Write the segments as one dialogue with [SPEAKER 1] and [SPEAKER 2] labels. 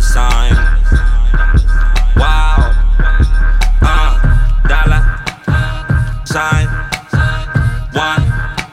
[SPEAKER 1] sign. Wow. Dollar sign. One.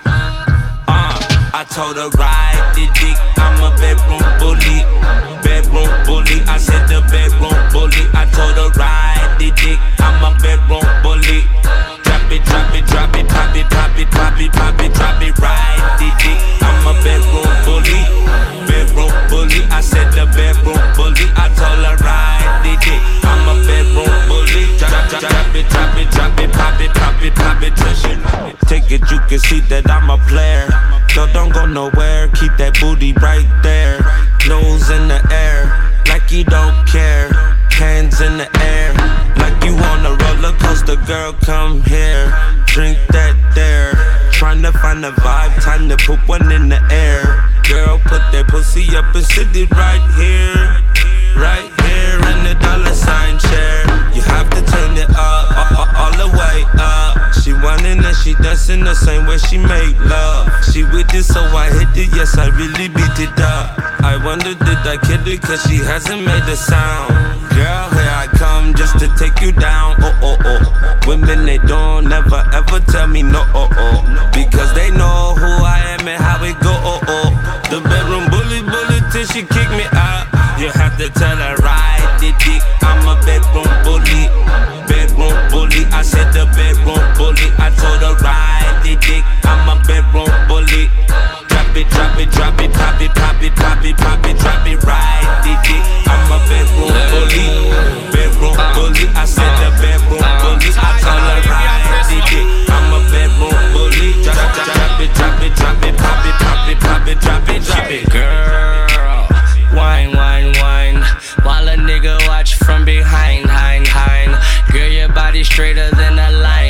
[SPEAKER 1] I told her ride the dick. I'm a bedroom bully. Bedroom bully. I said the bedroom bully. I told her ride the dick. I'm a bedroom bully. Drop it, drop it, drop it, pop it, pop it, pop it, pop it, drop it, ride the dick. I'm a bedroom bully. Bedroom bully. I said the bedroom bully. I told her ride the dick. I'm a bedroom bully. Drop it, drop it, drop it, drop it, pop it, pop it, pop it, touch it. Take it, you can see that I'm a player. So don't go nowhere, keep that booty right there. Nose in the air, like you don't care. Hands in the air, like you on a roller coaster. Girl, come here, drink that there. Tryna find a vibe, time to put one in the air. Girl, put that pussy up and sit it right here. Right here in the dollar sign chair. You have to turn it up, all the way up. She whining and she dancing the same way she make love. She with it so I hit it, yes I really beat it up. I wonder did I kid it cause she hasn't made a sound. Girl, here I come just to take you down, oh oh oh. Women they don't never ever tell me no, oh oh. Because they know who I am and how it go, oh oh. The bedroom bully till she kick me out. You have to tell her ride the dick. I'm a bedroom bully. Bedroom bully. I said the bedroom bully. I told her ride the dick. I'm a bedroom bully. Drop it, drop it, drop it, pop it, pop it, pop it, pop it, drop it, ride the dick. I'm a bedroom bully. Bedroom bully. I said the bedroom bully. I told her ride the dick. I'm a bedroom bully. Drop it, drop it, drop it, pop it, pop it, pop it, drop it, drop it, girl.
[SPEAKER 2] Wine, wine, wine, while a nigga watch from behind, Girl, your body straighter than a line.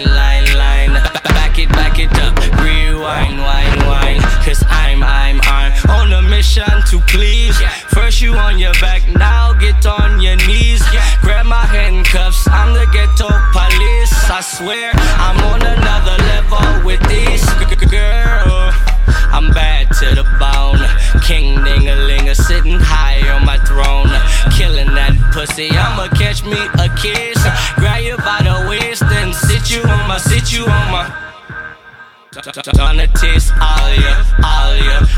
[SPEAKER 2] Back it up, rewind, wine. Cause I'm on a mission to please. First you on your back, now get on your knees. Grab my handcuffs, I'm the ghetto police. I swear, I'm on another level with these. Girl, I'm bad to the bone. King ding-a-ling, sitting high on my throne. Killing that pussy, I'ma catch me a kiss. Grab you by the waist and sit you on my. Gonna taste all ya.